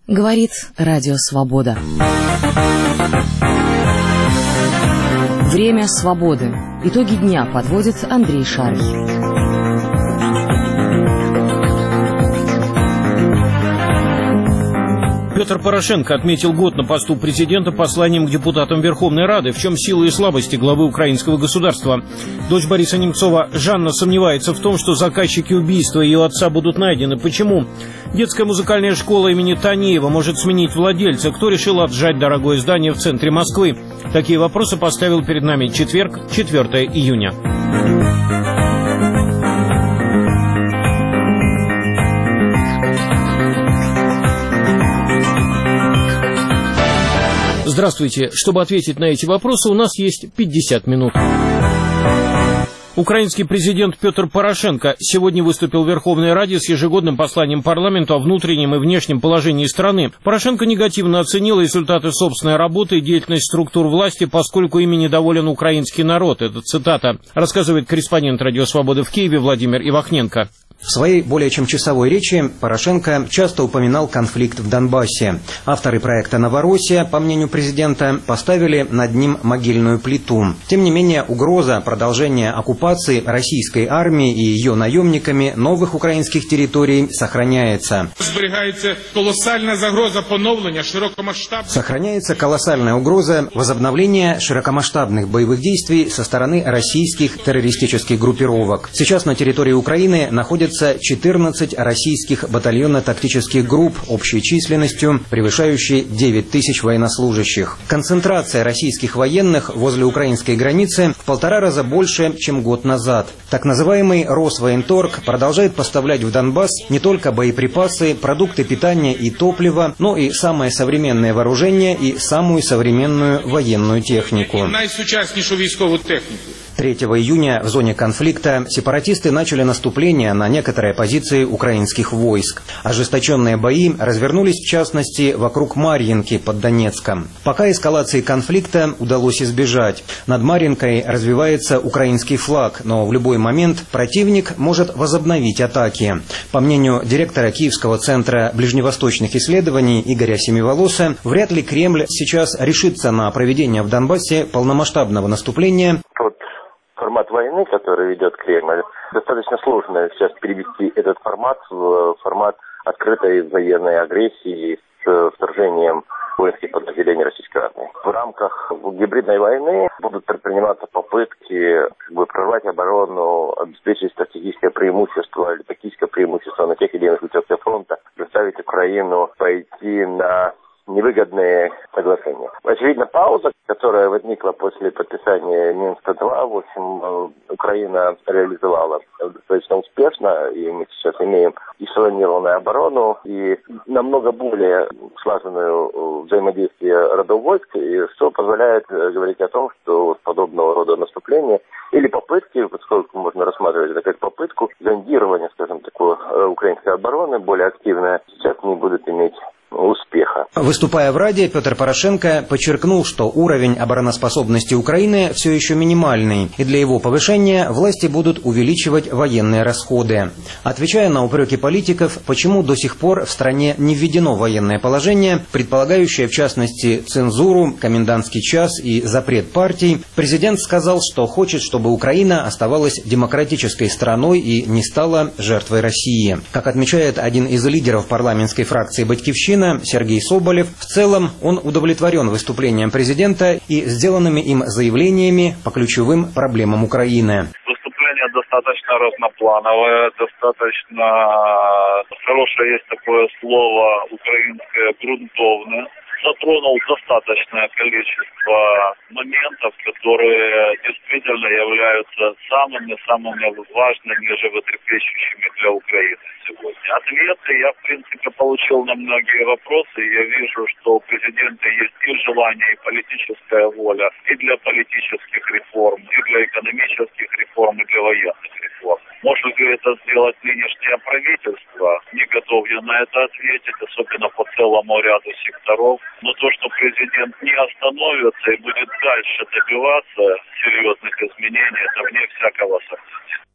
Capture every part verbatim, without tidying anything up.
Говорит Радио Свобода. Время свободы. Итоги дня подводит Андрей Шарий. Петр Порошенко отметил год на посту президента посланием к депутатам Верховной Рады. В чем силы и слабости главы украинского государства? Дочь Бориса Немцова Жанна сомневается в том, что заказчики убийства ее отца будут найдены. Почему? Детская музыкальная школа имени Танеева может сменить владельца. Кто решил отжать дорогое здание в центре Москвы? Такие вопросы поставил перед нами четверг, четвёртого июня. Здравствуйте. Чтобы ответить на эти вопросы, у нас есть пятьдесят минут. Украинский президент Петр Порошенко сегодня выступил в Верховной Раде с ежегодным посланием парламенту о внутреннем и внешнем положении страны. Порошенко негативно оценил результаты собственной работы и деятельность структур власти, поскольку ими недоволен украинский народ. Это цитата. Рассказывает корреспондент Радио Свободы в Киеве Владимир Ивахненко. В своей более чем часовой речи Порошенко часто упоминал конфликт в Донбассе. Авторы проекта «Новороссия», по мнению президента, поставили над ним могильную плиту. Тем не менее, угроза продолжения оккупации российской армии и ее наемниками новых украинских территорий сохраняется. Сохраняется колоссальная загроза поновления широкомасштабных... Сохраняется колоссальная угроза возобновления широкомасштабных боевых действий со стороны российских террористических группировок. Сейчас на территории Украины находятся четырнадцать российских батальонно-тактических групп общей численностью, превышающей девять тысяч военнослужащих. Концентрация российских военных возле украинской границы в полтора раза больше, чем год назад. Так называемый Росвоенторг продолжает поставлять в Донбасс не только боеприпасы, продукты питания и топлива, но и самое современное вооружение и самую современную военную технику. третьего июня в зоне конфликта сепаратисты начали наступление на некоторые позиции украинских войск. Ожесточенные бои развернулись, в частности, вокруг Марьинки под Донецком. Пока эскалации конфликта удалось избежать. Над Марьинкой развивается украинский флаг, но в любой момент противник может возобновить атаки. По мнению директора Киевского центра ближневосточных исследований Игоря Семиволоса, вряд ли Кремль сейчас решится на проведение в Донбассе полномасштабного наступления. Формат войны, который ведет Кремль, достаточно сложно сейчас перевести этот формат в формат открытой военной агрессии с вторжением воинских подразделений российской армии. В рамках гибридной войны будут предприниматься попытки как бы, прорвать оборону, обеспечить стратегическое преимущество или тактическое преимущество на тех или иных участках фронта, заставить Украину пойти на невыгодные соглашения. Очевидно, пауза, которая возникла после подписания Минска-два, в общем, Украина реализовала достаточно успешно, и мы сейчас имеем эшелонированную оборону и намного более слаженную взаимодействие родов войск, и что позволяет говорить о том, что подобного рода наступления или попытки, поскольку можно рассматривать это как попытку зондирования, скажем, такой украинской обороны, более активная, сейчас не будут иметь успеха. Выступая в Раде, Петр Порошенко подчеркнул, что уровень обороноспособности Украины все еще минимальный, и для его повышения власти будут увеличивать военные расходы. Отвечая на упреки политиков, почему до сих пор в стране не введено военное положение, предполагающее в частности цензуру, комендантский час и запрет партий, президент сказал, что хочет, чтобы Украина оставалась демократической страной и не стала жертвой России. Как отмечает один из лидеров парламентской фракции «Батькивщина» Сергей Соболев, в целом он удовлетворен выступлением президента и сделанными им заявлениями по ключевым проблемам Украины. Выступление достаточно разноплановое, достаточно хорошее есть такое слово украинское, грунтовное. Затронул достаточное количество моментов, которые действительно являются самыми-самыми важными, животрепещущими для Украины сегодня. Ответы я, в принципе, получил на многие вопросы. Я вижу, что у президента есть и желание, и политическая воля и для политических реформ, и для экономических реформ, и для военных реформ. Может ли это сделать нынешнее правительство? Не готов я на это ответить, особенно по целому ряду секторов. Но то, что президент не остановится и будет дальше добиваться серьезных изменений, это вне всякого сомнения.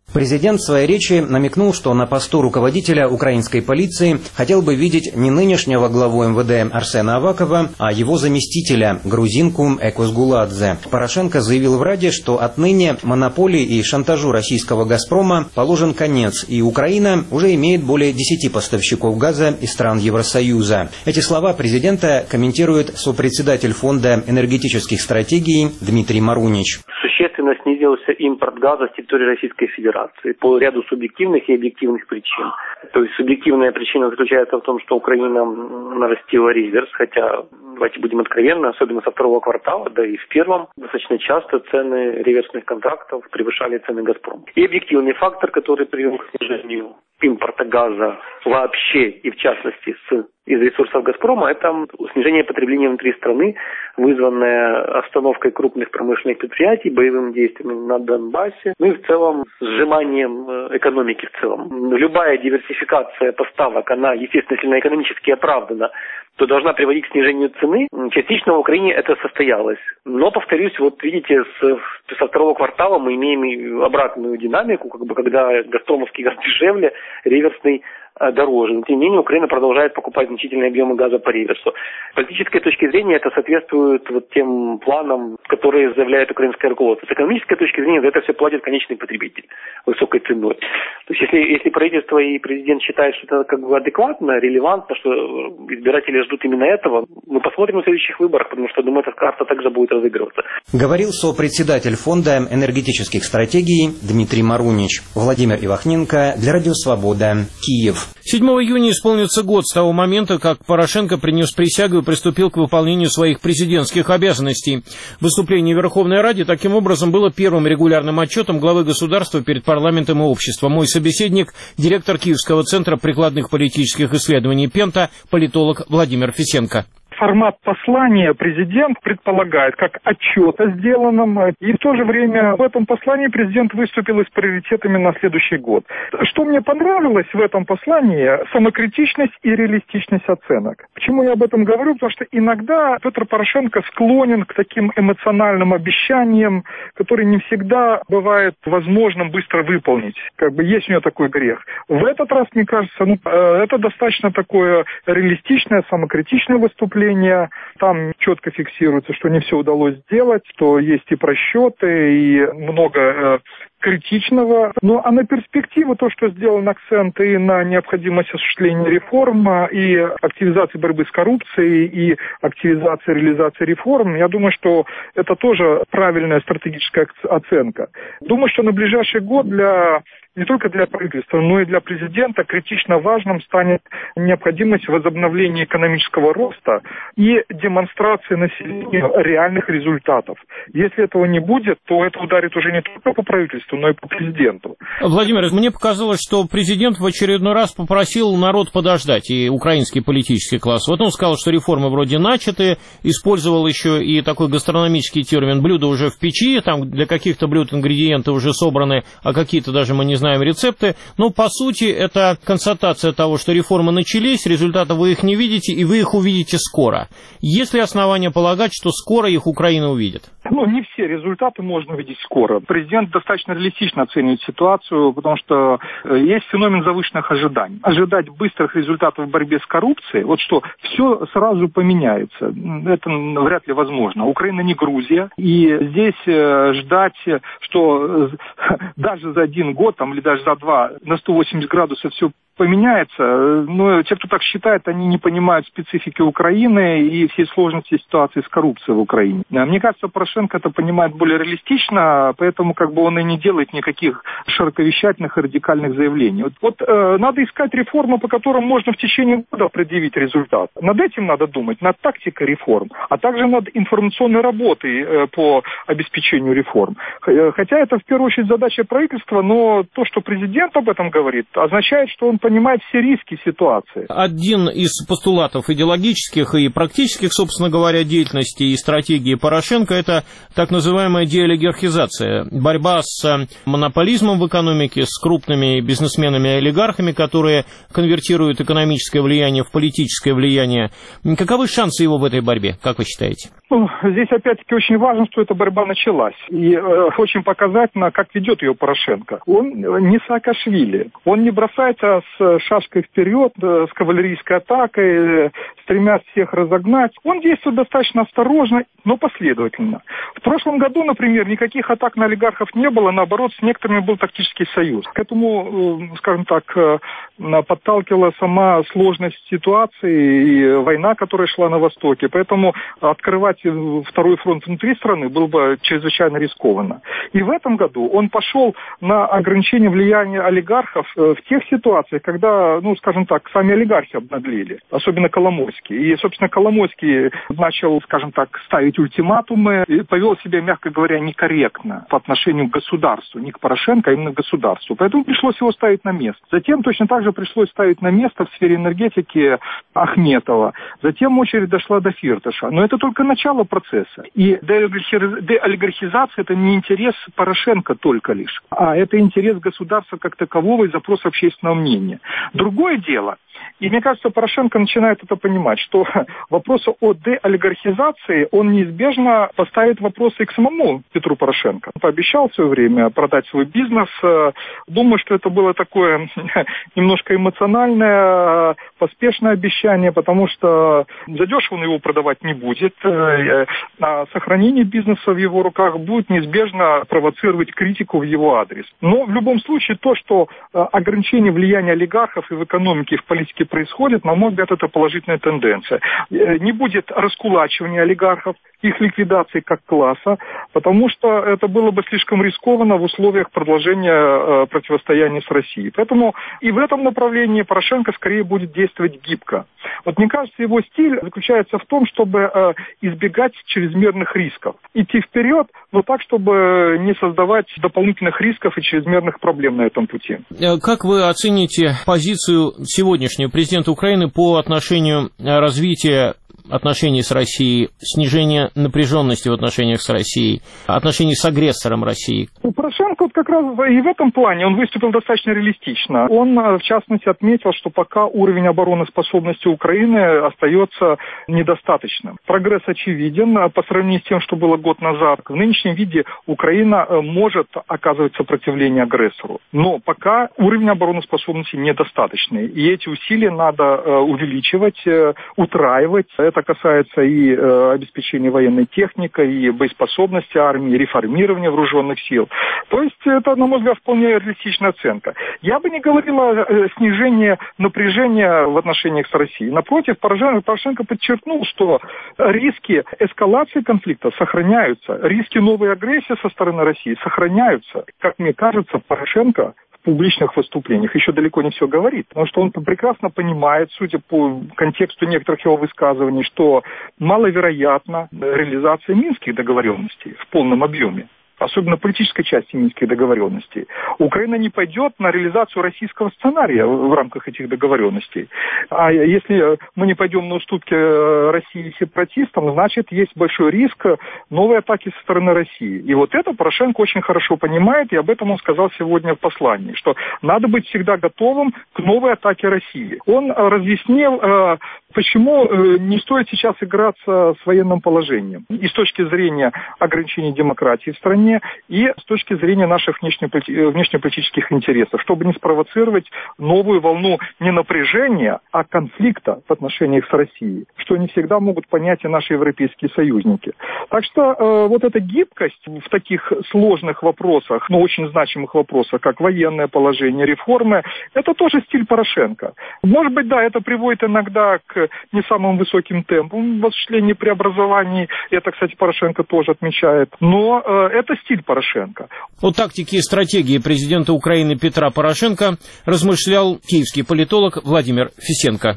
Президент в своей речи намекнул, что на посту руководителя украинской полиции хотел бы видеть не нынешнего главу эм вэ дэ Арсена Авакова, а его заместителя, грузинку Экос Гуладзе. Порошенко заявил в Раде, что отныне монополии и шантажу российского «Газпрома» положен конец, и Украина уже имеет более десяти поставщиков газа из стран Евросоюза. Эти слова президента комментирует сопредседатель Фонда энергетических стратегий Дмитрий Марунич. Существенно снизился импорт газа с территории Российской Федерации по ряду субъективных и объективных причин. То есть субъективная причина заключается в том, что Украина нарастила реверс, хотя, давайте будем откровенны, особенно со второго квартала, да и в первом, достаточно часто цены реверсных контрактов превышали цены «Газпрома». И объективный фактор, который привел к снижению импорта газа вообще и в частности с из ресурсов «Газпрома», это снижение потребления внутри страны, вызванное остановкой крупных промышленных предприятий, боевыми действиями на Донбассе, ну и в целом сжиманием экономики в целом. Любая диверсификация поставок, она, естественно, если она экономически оправдана, то должна приводить к снижению цены. Частично в Украине это состоялось. Но, повторюсь, вот видите, с, со второго квартала мы имеем обратную динамику, как бы, когда «Газпромовский» газ дешевле, реверсный дороже. Но, тем не менее, Украина продолжает покупать значительные объемы газа по реверсу. С политической точки зрения это соответствует вот тем планам, которые заявляет украинское руководство. С экономической точки зрения за это все платит конечный потребитель высокой ценой. То есть, если, если правительство и президент считают, что это как бы адекватно, релевантно, что избиратели ждут именно этого, мы посмотрим на следующих выборах, потому что, думаю, эта карта также будет разыгрываться. Говорил сопредседатель Фонда энергетических стратегий Дмитрий Марунич. Владимир Ивахненко для Радио Свобода, Киев. седьмого июня исполнится год с того момента, как Порошенко принес присягу и приступил к выполнению своих президентских обязанностей. Выступление в Верховной Раде таким образом было первым регулярным отчетом главы государства перед парламентом и обществом. Мой собеседник, директор Киевского центра прикладных политических исследований «Пента», политолог Владимир Фисенко. Формат послания президент предполагает как отчет о сделанном, и в то же время в этом послании президент выступил с приоритетами на следующий год. Что мне понравилось в этом послании – самокритичность и реалистичность оценок. Почему я об этом говорю? Потому что иногда Петр Порошенко склонен к таким эмоциональным обещаниям, которые не всегда бывает возможным быстро выполнить. Как бы есть у него такой грех. В этот раз, мне кажется, ну, это достаточно такое реалистичное, самокритичное выступление. Там четко фиксируется, что не все удалось сделать, что есть и просчеты, и много э, критичного. Ну, а на перспективу то, что сделан акцент и на необходимость осуществления реформ, и активизации борьбы с коррупцией, и активизации реализации реформ, я думаю, что это тоже правильная стратегическая оценка. Думаю, что на ближайший год для... не только для правительства, но и для президента критично важным станет необходимость возобновления экономического роста и демонстрации населению реальных результатов. Если этого не будет, то это ударит уже не только по правительству, но и по президенту. Владимир, мне показалось, что президент в очередной раз попросил народ подождать, и украинский политический класс. Вот он сказал, что реформы вроде начаты, использовал еще и такой гастрономический термин «блюдо уже в печи», там для каких-то блюд ингредиенты уже собраны, а какие-то даже мы не знаем, знаем рецепты, но по сути это констатация того, что реформы начались, результатов вы их не видите, и вы их увидите скоро. Есть ли основания полагать, что скоро их Украина увидит? Ну, не все результаты можно увидеть скоро. Президент достаточно реалистично оценивает ситуацию, потому что есть феномен завышенных ожиданий. Ожидать быстрых результатов в борьбе с коррупцией, вот что все сразу поменяется, это вряд ли возможно. Украина не Грузия, и здесь ждать, что даже за один год там, или даже за два на сто восемьдесят градусов все поменяется, но те, кто так считает, они не понимают специфики Украины и всей сложности ситуации с коррупцией в Украине. Мне кажется, Порошенко это понимает более реалистично, поэтому как бы он и не делает никаких широковещательных и радикальных заявлений. Вот, вот э, надо искать реформы, по которым можно в течение года предъявить результат. Над этим надо думать, над тактикой реформ, а также над информационной работой э, по обеспечению реформ. Хотя это в первую очередь задача правительства, но то, что президент об этом говорит, означает, что он понимает все риски ситуации. Один из постулатов идеологических и практических, собственно говоря, деятельности и стратегии Порошенко – это так называемая деолигархизация. Борьба с монополизмом в экономике, с крупными бизнесменами и олигархами, которые конвертируют экономическое влияние в политическое влияние. Каковы шансы его в этой борьбе, как вы считаете? Ну, здесь опять-таки очень важно, что эта борьба началась. И э, очень показательно, как ведет ее Порошенко. Он не Саакашвили. Он не бросается с шашкой вперед, с кавалерийской атакой, стремясь всех разогнать. Он действует достаточно осторожно, но последовательно. В прошлом году, например, никаких атак на олигархов не было. Наоборот, с некоторыми был тактический союз. К этому, скажем так, подталкивала сама сложность ситуации и война, которая шла на Востоке. Поэтому открывать второй фронт внутри страны было бы чрезвычайно рискованно. И в этом году он пошел на ограничение влияния олигархов в тех ситуациях, когда, ну, скажем так, сами олигархи обнаглели, особенно Коломойский. И, собственно, Коломойский начал, скажем так, ставить ультиматумы и повел себя, мягко говоря, некорректно по отношению к государству, не к Порошенко, а именно к государству. Поэтому пришлось его ставить на место. Затем точно так же пришлось ставить на место в сфере энергетики Ахметова. Затем очередь дошла до Фирташа. Но это только начало процесса. И деолигархизация – это не интерес Порошенко только лишь, а это интерес государства как такового и запрос общественного мнения. Другое дело, и мне кажется, Порошенко начинает это понимать, что вопрос о деолигархизации, он неизбежно поставит вопросы и к самому Петру Порошенко. Он пообещал в свое время продать свой бизнес. Думаю, что это было такое немножко эмоциональное, поспешное обещание, потому что задешево он его продавать не будет. А сохранение бизнеса в его руках будет неизбежно провоцировать критику в его адрес. Но в любом случае то, что ограничение влияния олигархов и в экономике, и в политике происходит, на мой взгляд, это положительная тенденция. Не будет раскулачивания олигархов, их ликвидации как класса, потому что это было бы слишком рискованно в условиях продолжения противостояния с Россией. Поэтому и в этом направлении Порошенко скорее будет действовать гибко. Вот мне кажется, его стиль заключается в том, чтобы избегать чрезмерных рисков. Идти вперед, но так, чтобы не создавать дополнительных рисков и чрезмерных проблем на этом пути. Как вы оцените позицию сегодняшнего президента Украины по отношению развития отношений с Россией, снижения напряженности в отношениях с Россией, отношений с агрессором России? У Порошенко вот как раз и в этом плане он выступил достаточно реалистично. Он, в частности, отметил, что пока уровень обороноспособности Украины остается недостаточным. Прогресс очевиден по сравнению с тем, что было год назад. В нынешнем виде Украина может оказывать сопротивление агрессору. Но пока уровень обороноспособности недостаточный. И эти усилия надо увеличивать, утраивать. Это касается и э, обеспечения военной техникой, и боеспособности армии, реформирования вооруженных сил. То есть это, на мой взгляд, вполне реалистичная оценка. Я бы не говорил о э, снижении напряжения в отношениях с Россией. Напротив, Порошенко подчеркнул, что риски эскалации конфликта сохраняются, риски новой агрессии со стороны России сохраняются. Как мне кажется, Порошенко в публичных выступлениях еще далеко не все говорит, потому что он прекрасно понимает, судя по контексту некоторых его высказываний, что маловероятна реализация минских договоренностей в полном объеме, особенно политической части минских договоренностей. Украина не пойдет на реализацию российского сценария в рамках этих договоренностей. А если мы не пойдем на уступки России и сепаратистам, значит, есть большой риск новой атаки со стороны России. И вот это Порошенко очень хорошо понимает, и об этом он сказал сегодня в послании, что надо быть всегда готовым к новой атаке России. Он разъяснил, почему не стоит сейчас играться с военным положением. И с точки зрения ограничения демократии в стране, и с точки зрения наших внешнеполитических интересов, чтобы не спровоцировать новую волну не напряжения, а конфликта в отношениях с Россией, что не всегда могут понять и наши европейские союзники. Так что э, вот эта гибкость в таких сложных вопросах, но очень значимых вопросах, как военное положение, реформы, это тоже стиль Порошенко. Может быть, да, это приводит иногда к не самым высоким темпам в осуществлении преобразований, это, кстати, Порошенко тоже отмечает, но э, это стиль Порошенко. О тактике и стратегии президента Украины Петра Порошенко размышлял киевский политолог Владимир Фисенко.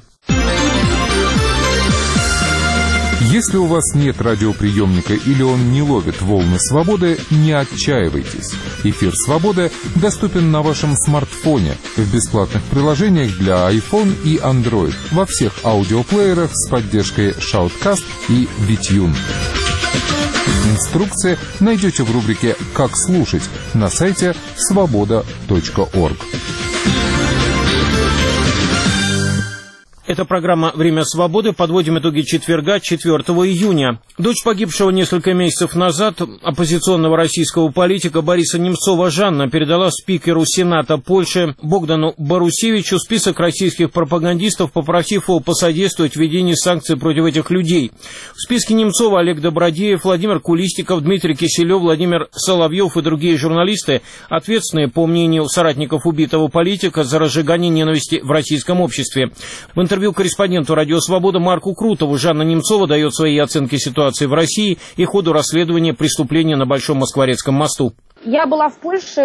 Если у вас нет радиоприемника или он не ловит волны свободы, не отчаивайтесь. Эфир «Свободы» доступен на вашем смартфоне в бесплатных приложениях для iPhone и Android во всех аудиоплеерах с поддержкой Shoutcast и Bitune. Инструкции найдете в рубрике «Как слушать» на сайте свобода точка орг. Это программа «Время свободы». Подводим итоги четверга, четвёртого июня. Дочь погибшего несколько месяцев назад оппозиционного российского политика Бориса Немцова Жанна передала спикеру Сената Польши Богдану Борусевичу список российских пропагандистов, попросив его посодействовать введению санкций против этих людей. В списке Немцова Олег Добродеев, Владимир Кулистиков, Дмитрий Киселев, Владимир Соловьев и другие журналисты, ответственные, по мнению соратников убитого политика, за разжигание ненависти в российском обществе. В интервью корреспонденту «Радио Свобода» Марку Крутову Жанна Немцова дает свои оценки ситуации в России и ходу расследования преступления на Большом Москворецком мосту. Я была в Польше,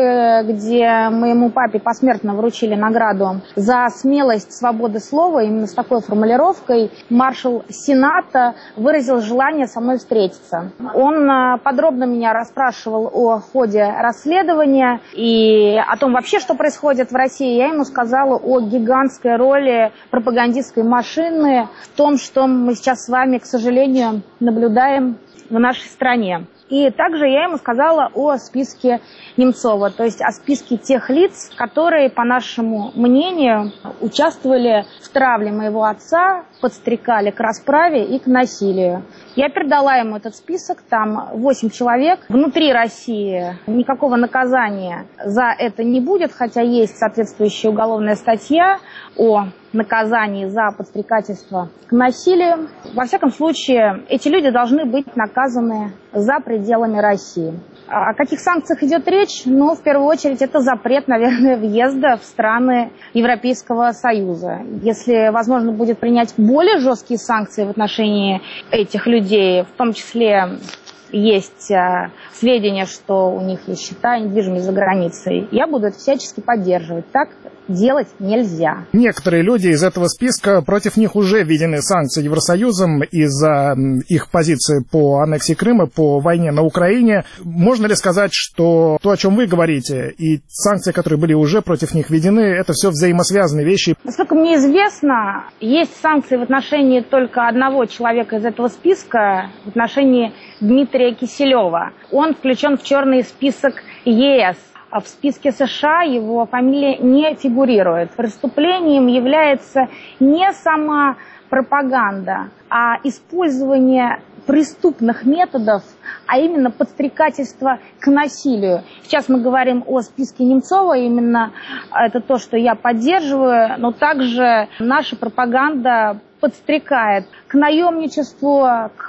где моему папе посмертно вручили награду за смелость свободы слова. Именно с такой формулировкой маршал Сената выразил желание со мной встретиться. Он подробно меня расспрашивал о ходе расследования и о том вообще, что происходит в России. Я ему сказала о гигантской роли пропагандистской машины в том, что мы сейчас с вами, к сожалению, наблюдаем в нашей стране. И также я ему сказала о списке Немцова, то есть о списке тех лиц, которые, по нашему мнению, участвовали в травле моего отца, подстрекали к расправе и к насилию. Я передала ему этот список, там восемь человек. Внутри России никакого наказания за это не будет, хотя есть соответствующая уголовная статья о наказании за подстрекательство к насилию. Во всяком случае, эти люди должны быть наказаны за пределами России. О каких санкциях идет речь? Ну, в первую очередь, это запрет, наверное, въезда в страны Европейского Союза. Если возможно будет принять более жесткие санкции в отношении этих людей, в том числе есть э, сведения, что у них есть счета недвижимости за границей, я буду это всячески поддерживать. Так делать нельзя. Некоторые люди из этого списка, против них уже введены санкции Евросоюзом из-за их позиции по аннексии Крыма, по войне на Украине. Можно ли сказать, что то, о чем вы говорите, и санкции, которые были уже против них введены, это все взаимосвязанные вещи? Насколько мне известно, есть санкции в отношении только одного человека из этого списка, в отношении Дмитрия Киселева. Он включен в черный список ЕС. А в списке США его фамилия не фигурирует. Преступлением является не сама пропаганда, а использование преступных методов, а именно подстрекательство к насилию. Сейчас мы говорим о списке Немцова, именно это то, что я поддерживаю, но также наша пропаганда подстрекает к наемничеству,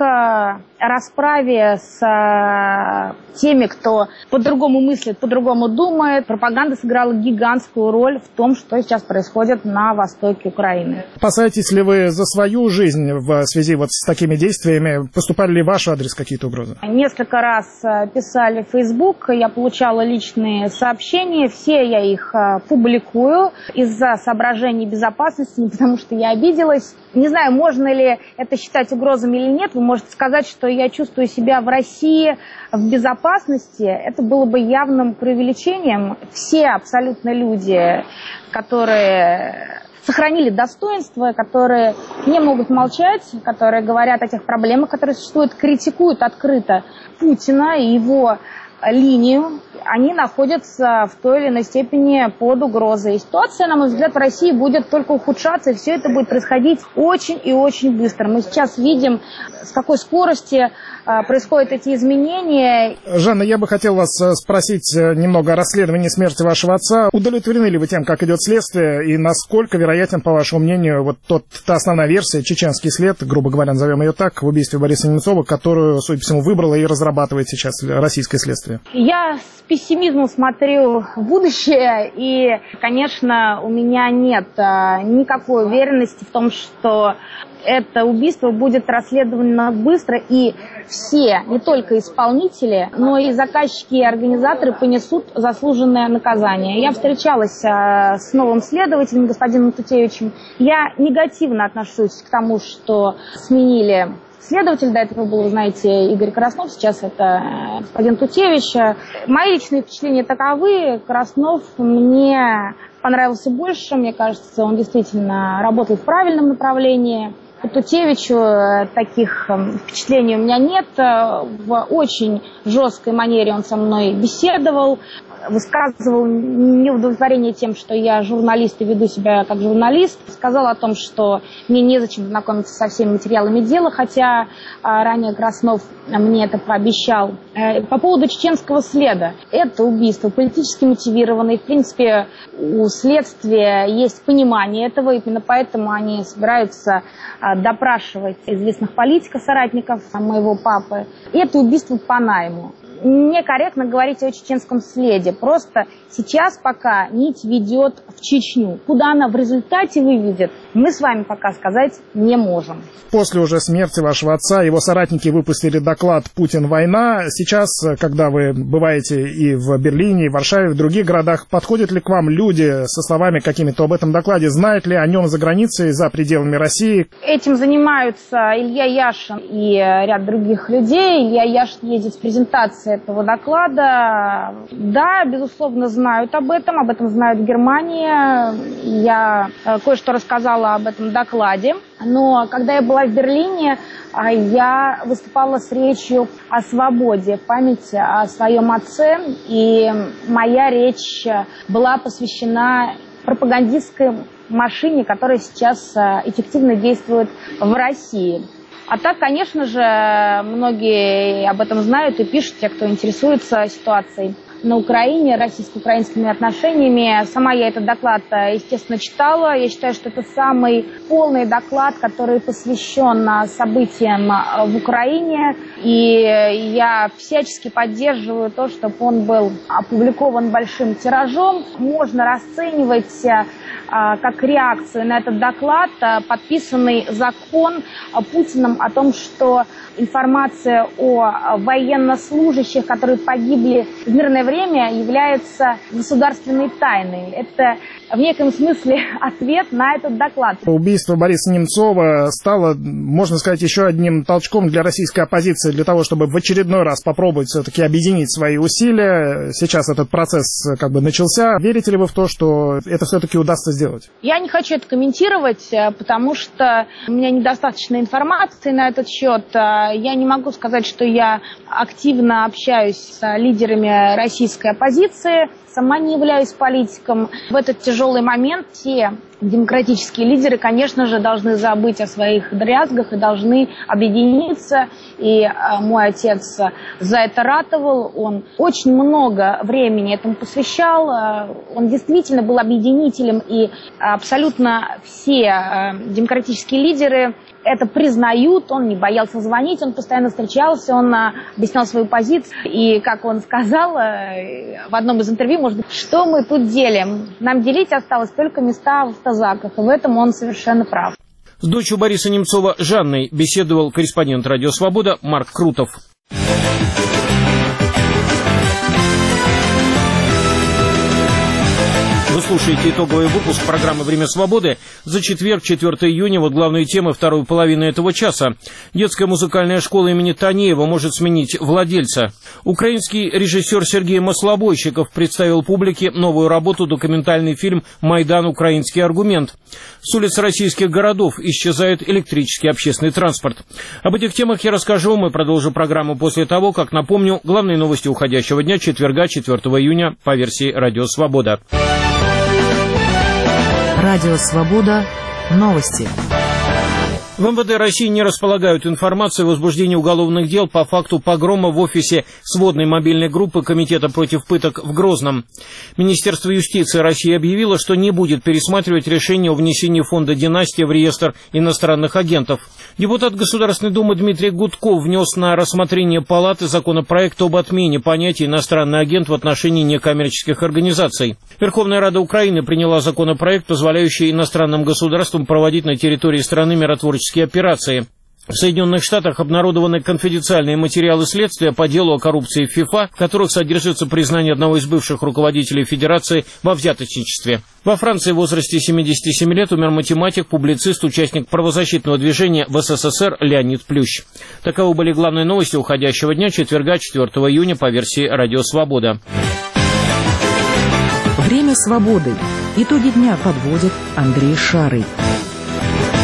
к расправе с теми, кто по-другому мыслит, по-другому думает. Пропаганда сыграла гигантскую роль в том, что сейчас происходит на востоке Украины. Опасаетесь ли вы за свою жизнь в связи вот с такими действиями? Поступали ли в ваш адрес какие-то угрозы? Несколько раз писали в Facebook, я получала личные сообщения, все я их публикую из-за соображений безопасности, не потому что я обиделась. Не знаю, можно ли это считать угрозами или нет. Вы можете сказать, что я чувствую себя в России в безопасности. Это было бы явным преувеличением. Все абсолютно люди, которые сохранили достоинство, которые не могут молчать, которые говорят о тех проблемах, которые существуют, критикуют открыто Путина и его линию, они находятся в той или иной степени под угрозой. И ситуация, на мой взгляд, в России будет только ухудшаться, и все это будет происходить очень и очень быстро. Мы сейчас видим, с какой скоростью происходят эти изменения. Жанна, я бы хотел вас спросить немного о расследовании смерти вашего отца. Удовлетворены ли вы тем, как идет следствие, и насколько вероятен, по вашему мнению, вот тот, та основная версия, чеченский след, грубо говоря, назовем ее так, в убийстве Бориса Немцова, которую, судя по всему, выбрала и разрабатывает сейчас российское следствие? Я с пессимизмом смотрю в будущее, и, конечно, у меня нет никакой уверенности в том, что это убийство будет расследовано быстро, и все, не только исполнители, но и заказчики и организаторы понесут заслуженное наказание. Я встречалась а, с новым следователем, господином Тутевичем. Я негативно отношусь к тому, что сменили следователь. До этого был, знаете, Игорь Краснов, сейчас это господин Тутевич. Мои личные впечатления таковы. Краснов мне понравился больше, мне кажется, он действительно работает в правильном направлении. По Тутевичу таких впечатлений у меня нет. В очень жесткой манере он со мной беседовал. высказывал неудовлетворение тем, что я журналист и веду себя как журналист. Сказал о том, что мне незачем знакомиться со всеми материалами дела, хотя ранее Краснов мне это пообещал. По поводу чеченского следа. Это убийство политически мотивированное. В принципе, у следствия есть понимание этого, именно поэтому они собираются допрашивать известных политиков, соратников моего папы. И это убийство по найму. Некорректно говорить о чеченском следе. Просто сейчас пока нить ведет в Чечню. Куда она в результате выведет, мы с вами пока сказать не можем. После уже смерти вашего отца его соратники выпустили доклад «Путин. Война». Сейчас, когда вы бываете и в Берлине, и в Варшаве, и в других городах, подходят ли к вам люди со словами какими-то об этом докладе? Знают ли о нем за границей, за пределами России? Этим занимаются Илья Яшин и ряд других людей. Илья Яшин ездит с презентацией этого доклада. Да, безусловно, знают об этом. Об этом знают в Германии. Я кое-что рассказала об этом докладе. Но когда я была в Берлине, я выступала с речью о свободе, в память о своем отце. И моя речь была посвящена пропагандистской машине, которая сейчас эффективно действует в России. А так, конечно же, многие об этом знают и пишут, те, кто интересуется ситуацией на Украине, российско-украинскими отношениями. Сама я этот доклад, естественно, читала. Я считаю, что это самый полный доклад, который посвящен событиям в Украине. И я всячески поддерживаю то, чтобы он был опубликован большим тиражом. Можно расценивать как реакцию на этот доклад подписанный закон Путиным о том, что информация о военнослужащих, которые погибли в мирное время, является государственной тайной. Это в неком смысле ответ на этот доклад. Убийство Бориса Немцова стало, можно сказать, еще одним толчком для российской оппозиции, для того, чтобы в очередной раз попробовать все-таки объединить свои усилия. Сейчас этот процесс как бы начался. Верите ли вы в то, что это все-таки удастся сделать? Я не хочу это комментировать, потому что у меня недостаточно информации на этот счет. Я не могу сказать, что я активно общаюсь с лидерами российской оппозиции. Сама не являюсь политиком. В этот тяжелый момент все демократические лидеры, конечно же, должны забыть о своих дрязгах и должны объединиться. И мой отец за это ратовал. Он очень много времени этому посвящал. Он действительно был объединителем. И абсолютно все демократические лидеры это признают. Он не боялся звонить, он постоянно встречался, он объяснял свою позицию. И, как он сказал в одном из интервью, может быть, что мы тут делим? Нам делить осталось только места в автозаках. И в этом он совершенно прав. С дочерью Бориса Немцова Жанной беседовал корреспондент «Радио Свобода» Марк Крутов. Вы слушаете итоговый выпуск программы «Время свободы» за четверг, четвёртого июня. Вот главные темы второй половины этого часа. Детская музыкальная школа имени Танеева может сменить владельца. Украинский режиссер Сергей Маслобойщиков представил публике новую работу, документальный фильм «Майдан. Украинский аргумент». С улиц российских городов исчезает электрический общественный транспорт. Об этих темах я расскажу. Мы продолжим программу после того, как напомню главные новости уходящего дня, четверга, четвёртого июня, по версии «Радио Свобода». Радио Свобода. Новости. В эм вэ дэ России не располагают информацией о возбуждении уголовных дел по факту погрома в офисе сводной мобильной группы Комитета против пыток в Грозном. Министерство юстиции России объявило, что не будет пересматривать решение о внесении фонда «Династия» в реестр иностранных агентов. Депутат Государственной Думы Дмитрий Гудков внес на рассмотрение Палаты законопроект об отмене понятия «иностранный агент» в отношении некоммерческих организаций. Верховная Рада Украины приняла законопроект, позволяющий иностранным государствам проводить на территории страны миротворческие операции. В Соединенных Штатах обнародованы конфиденциальные материалы следствия по делу о коррупции в ФИФА, в которых содержится признание одного из бывших руководителей Федерации во взяточничестве. Во Франции в возрасте семидесяти семи лет умер математик, публицист, участник правозащитного движения в эс эс эс эр Леонид Плющ. Таковы были главные новости уходящего дня, четверга, четвёртого июня, по версии «Радио Свобода». Время свободы. Итоги дня подводит Андрей Шарый.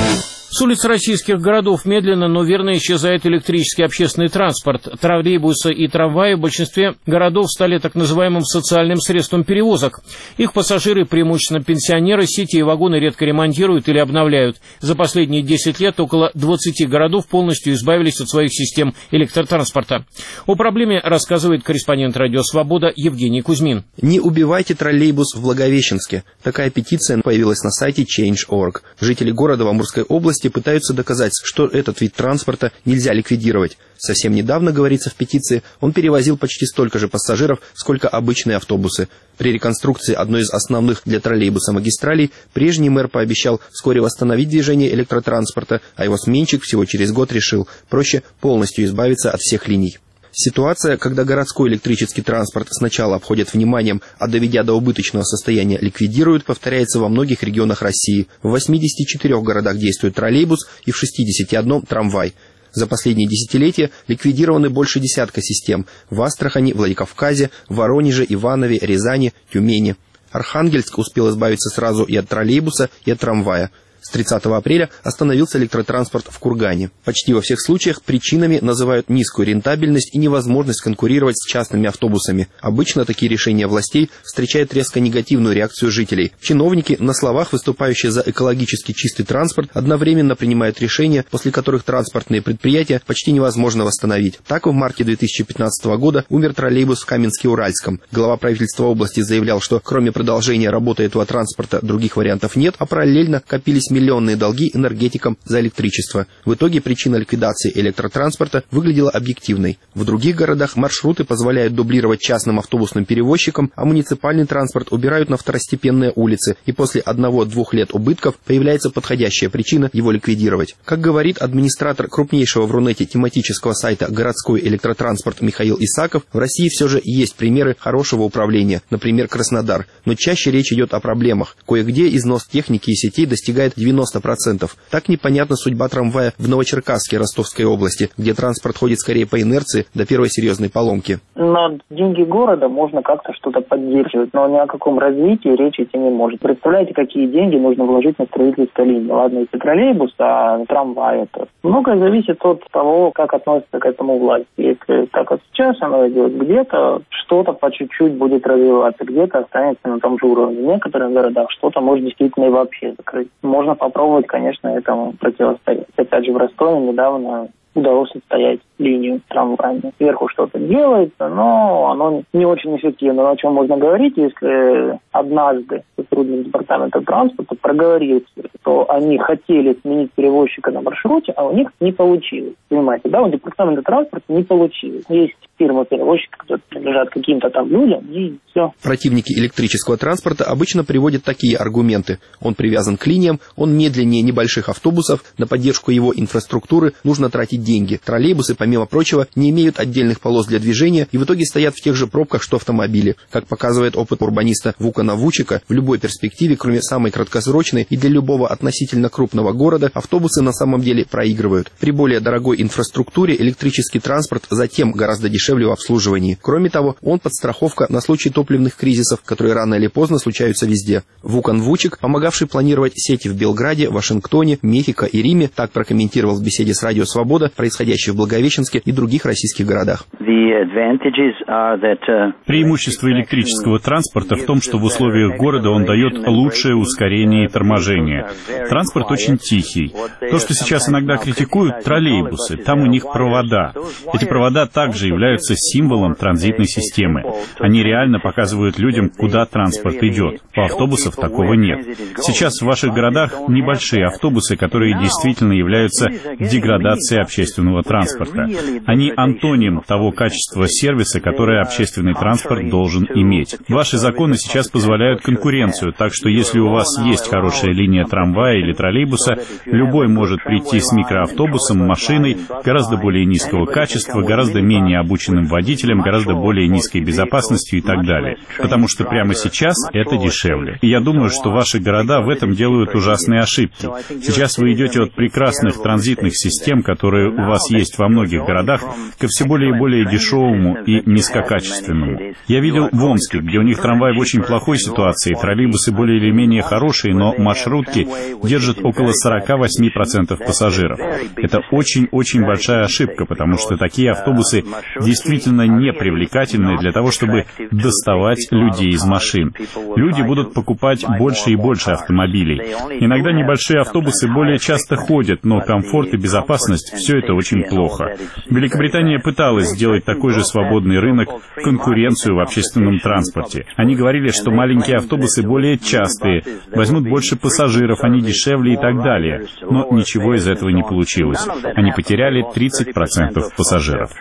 С улиц российских городов медленно, но верно исчезает электрический общественный транспорт. Троллейбусы и трамваи в большинстве городов стали так называемым социальным средством перевозок. Их пассажиры, преимущественно пенсионеры, сети и вагоны редко ремонтируют или обновляют. За последние десять лет около двадцати городов полностью избавились от своих систем электротранспорта. О проблеме рассказывает корреспондент «Радио Свобода» Евгений Кузьмин. Не убивайте троллейбус в Благовещенске. Такая петиция появилась на сайте чейндж точка орг. Жители города в Амурской области пытаются доказать, что этот вид транспорта нельзя ликвидировать. Совсем недавно, говорится в петиции, он перевозил почти столько же пассажиров, сколько обычные автобусы. При реконструкции одной из основных для троллейбуса магистралей прежний мэр пообещал вскоре восстановить движение электротранспорта, а его сменщик всего через год решил проще полностью избавиться от всех линий. Ситуация, когда городской электрический транспорт сначала обходят вниманием, а доведя до убыточного состояния ликвидируют, повторяется во многих регионах России. В восьмидесяти четырёх городах действует троллейбус и в шестидесяти одном трамвай. За последние десятилетия ликвидированы больше десятка систем в Астрахани, Владикавказе, Воронеже, Иванове, Рязани, Тюмени. Архангельск успел избавиться сразу и от троллейбуса, и от трамвая. С тридцатого апреля остановился электротранспорт в Кургане. Почти во всех случаях причинами называют низкую рентабельность и невозможность конкурировать с частными автобусами. Обычно такие решения властей встречают резко негативную реакцию жителей. Чиновники, на словах выступающие за экологически чистый транспорт, одновременно принимают решения, после которых транспортные предприятия почти невозможно восстановить. Так, в марте две тысячи пятнадцатого года умер троллейбус в Каменске-Уральском. Глава правительства области заявлял, что кроме продолжения работы этого транспорта других вариантов нет, а параллельно копились миллионные долги энергетикам за электричество. В итоге причина ликвидации электротранспорта выглядела объективной. В других городах маршруты позволяют дублировать частным автобусным перевозчикам, а муниципальный транспорт убирают на второстепенные улицы, и после одного-двух лет убытков появляется подходящая причина его ликвидировать. Как говорит администратор крупнейшего в Рунете тематического сайта «Городской электротранспорт» Михаил Исаков, в России все же есть примеры хорошего управления, например, Краснодар, но чаще речь идет о проблемах. Кое-где износ техники и сетей достигает девяноста процентов. Так непонятна судьба трамвая в Новочеркасске Ростовской области, где транспорт ходит скорее по инерции до первой серьезной поломки. На деньги города можно как-то что-то поддерживать, но ни о каком развитии речи идти не может. Представляете, какие деньги нужно вложить на строительство линии? Ладно, если троллейбус, а трамвай это. Многое зависит от того, как относится к этому власть. Если так вот сейчас оно идет, где-то что-то по чуть-чуть будет развиваться, где-то останется на том же уровне. В некоторых городах что-то может действительно и вообще закрыть. Можно попробовать, конечно, этому противостоять. Опять же, в Ростове недавно удалось отстоять линию трамвайную. Сверху что-то делается, но оно не очень эффективно. Но о чем можно говорить, если однажды сотрудник департамента транспорта проговорился, что они хотели сменить перевозчика на маршруте, а у них не получилось. Понимаете, да, у департамента транспорта не получилось. Есть фирма-перевозчик, которые принадлежат каким-то там людям, и все. Противники электрического транспорта обычно приводят такие аргументы. Он привязан к линиям, он медленнее небольших автобусов, на поддержку его инфраструктуры нужно тратить деньги. Троллейбусы, помимо прочего, не имеют отдельных полос для движения и в итоге стоят в тех же пробках, что автомобили. Как показывает опыт урбаниста Вукана Вучика, в любой перспективе, кроме самой краткосрочной, и для любого относительно крупного города, автобусы на самом деле проигрывают. При более дорогой инфраструктуре электрический транспорт затем гораздо дешевле в обслуживании. Кроме того, он подстраховка на случай топливных кризисов, которые рано или поздно случаются везде. Вукан Вучик, помогавший планировать сети в Белграде, Вашингтоне, Мехико и Риме, так прокомментировал в беседе с Радио Свобода происходящее в Благовещенске и других российских городах. Преимущество электрического транспорта в том, что в условиях города он дает лучшее ускорение и торможение. Транспорт очень тихий. То, что сейчас иногда критикуют, троллейбусы, там у них провода. Эти провода также являются символом транзитной системы. Они реально показывают людям, куда транспорт идет. У автобусов такого нет. Сейчас в ваших городах небольшие автобусы, которые действительно являются деградацией общественного транспорта. Они антоним того качества сервиса, которое общественный транспорт должен иметь. Ваши законы сейчас позволяют конкуренцию, так что если у вас есть хорошая линия трамвая или троллейбуса, любой может прийти с микроавтобусом, машиной гораздо более низкого качества, гораздо менее обученным водителем, гораздо более низкой безопасностью и так далее. Потому что прямо сейчас это дешевле. И я думаю, что ваши города в этом делают ужасные ошибки. Сейчас вы идете от прекрасных транзитных систем, которые у вас есть во многих городах, ко все более и более дешевому и низкокачественному. Я видел в Омске, где у них трамвай в очень плохой ситуации, троллейбусы более или менее хорошие, но маршрутки держит около сорок восемь процентов пассажиров. Это очень-очень большая ошибка, потому что такие автобусы действительно не привлекательны для того, чтобы доставать людей из машин. Люди будут покупать больше и больше автомобилей. Иногда небольшие автобусы более часто ходят, но комфорт и безопасность — все это очень плохо. Великобритания пыталась сделать такой же свободный рынок, конкуренцию в общественном транспорте. Они говорили, что маленькие автобусы более частые, возьмут больше пассажиров, они дешевле и так далее. Но ничего из этого не получилось. Они потеряли тридцать процентов пассажиров.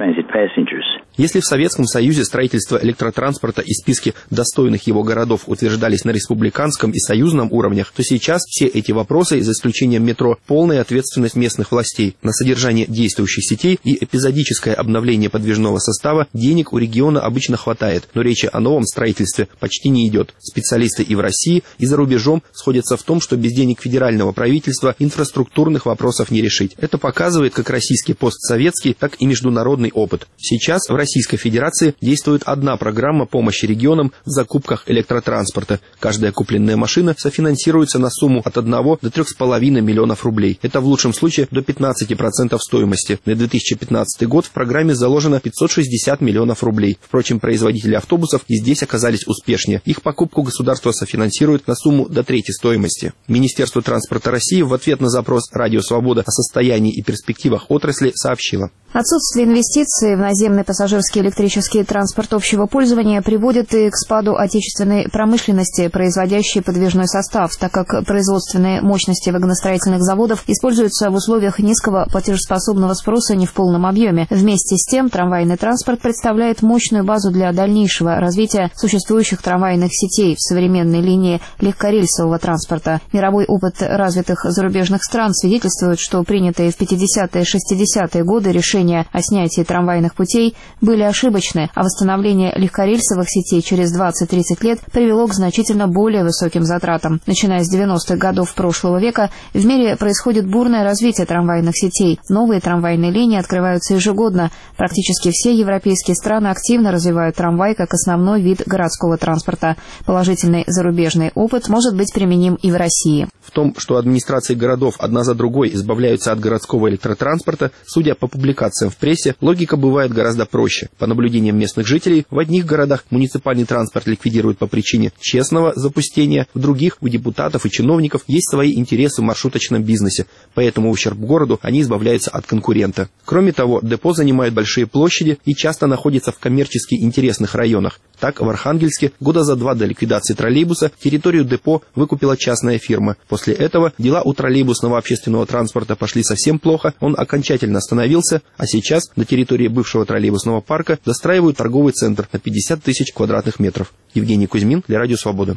Если в Советском Союзе строительство электротранспорта и списки достойных его городов утверждались на республиканском и союзном уровнях, то сейчас все эти вопросы, за исключением метро, полная ответственность местных властей. На содержание действующих сетей и эпизодическое обновление подвижного состава денег у региона обычно хватает, но речи о новом строительстве почти не идет. Специалисты и в России, и за рубежом сходятся в том, что без денег федерального правительства инфраструктурных вопросов не решить. Это показывает как российский постсоветский, так и международный опыт. Сейчас в Российской Федерации действует одна программа помощи регионам в закупках электротранспорта. Каждая купленная машина софинансируется на сумму от одного до трех с половиной миллионов рублей. Это в лучшем случае до пятнадцати процентов стоимости. На две тысячи пятнадцатый год в программе заложено пятьсот шестьдесят миллионов рублей. Впрочем, производители автобусов и здесь оказались успешнее. Их покупку государство софинансирует на сумму до трети стоимости. Министерство транспорта России в ответ на запрос «Радио Свобода» о состоянии и перспективах отрасли сообщило: отсутствие инвестиций в наземный пассажирский электрический транспорт общего пользования приводит и к спаду отечественной промышленности, производящей подвижной состав, так как производственные мощности вагоностроительных заводов используются в условиях низкого платежеспособного спроса не в полном объеме. Вместе с тем, трамвайный транспорт представляет мощную базу для дальнейшего развития существующих трамвайных сетей в современной линии легкорельсового транспорта. Мировой опыт развитых зарубежных стран свидетельствует, что принятые в пятидесятые и шестидесятые годы решения о снятии трамвайных путей были ошибочны, а восстановление легкорельсовых сетей через двадцать-тридцать лет привело к значительно более высоким затратам. Начиная с девяностых годов прошлого века в мире происходит бурное развитие трамвайных сетей. Новые трамвайные линии открываются ежегодно. Практически все европейские страны активно развивают трамвай как основной вид городского транспорта. Положительный зарубежный опыт может быть применим и в России. В том, что администрации городов одна за другой избавляются от городского электротранспорта, судя по публикациям в прессе, логика бывает гораздо проще. По наблюдениям местных жителей, в одних городах муниципальный транспорт ликвидируют по причине честного запустения, в других у депутатов и чиновников есть свои интересы в маршруточном бизнесе, поэтому в ущерб городу они избавляются от конкурента. Кроме того, депо занимают большие площади и часто находятся в коммерчески интересных районах. Так, в Архангельске года за два до ликвидации троллейбуса территорию депо выкупила частная фирма. После этого дела у троллейбусного общественного транспорта пошли совсем плохо, он окончательно остановился, а сейчас на территории бывшего троллейбусного парка застраивают торговый центр на пятьдесят тысяч квадратных метров. Евгений Кузьмин для Радио Свобода.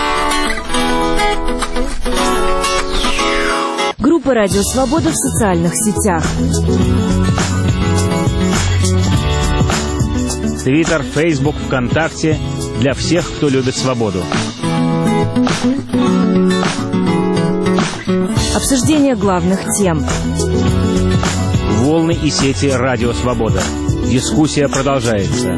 Группа «Радио Свобода» в социальных сетях. Твиттер, Фейсбук, ВКонтакте – для всех, кто любит свободу. Обсуждение главных тем. Волны и сети «Радио Свобода». Дискуссия продолжается.